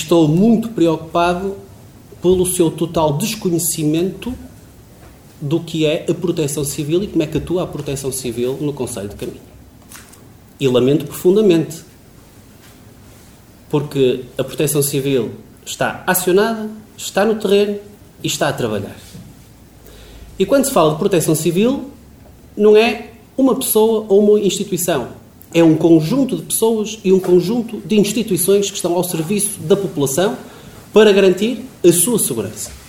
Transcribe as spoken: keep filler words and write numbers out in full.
estou muito preocupado pelo seu total desconhecimento do que é a proteção civil e como é que atua a proteção civil no Concelho de Caminho. E lamento profundamente, porque a proteção civil está acionada, está no terreno e está a trabalhar. E quando se fala de proteção civil, não é uma pessoa ou uma instituição. É um conjunto de pessoas e um conjunto de instituições que estão ao serviço da população para garantir a sua segurança.